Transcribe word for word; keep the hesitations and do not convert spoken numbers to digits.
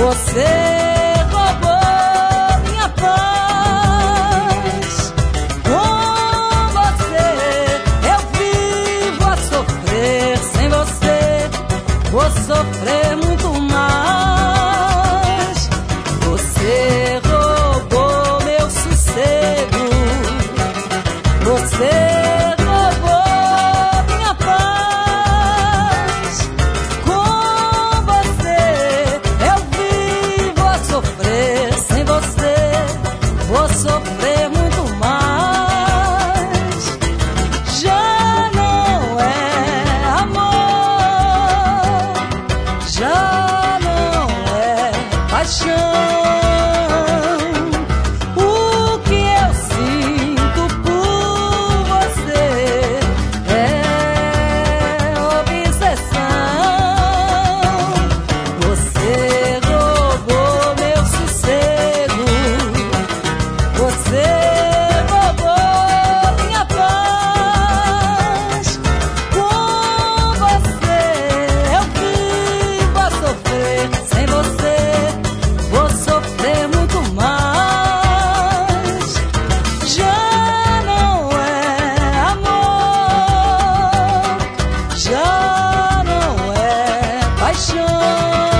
Você roubou minha paz. Com você eu vivo a sofrer. Sem você vou sofrer muito mais. Você roubou meu sossego. Você vou sofrer muito mais. Já não é amor, já não é paixão. O que eu sinto por você é obsessão. Você roubou meu sossego. Você roubou minha paz. Com você eu vivo a sofrer. Sem você vou sofrer muito mais. Já não é amor, já não é paixão.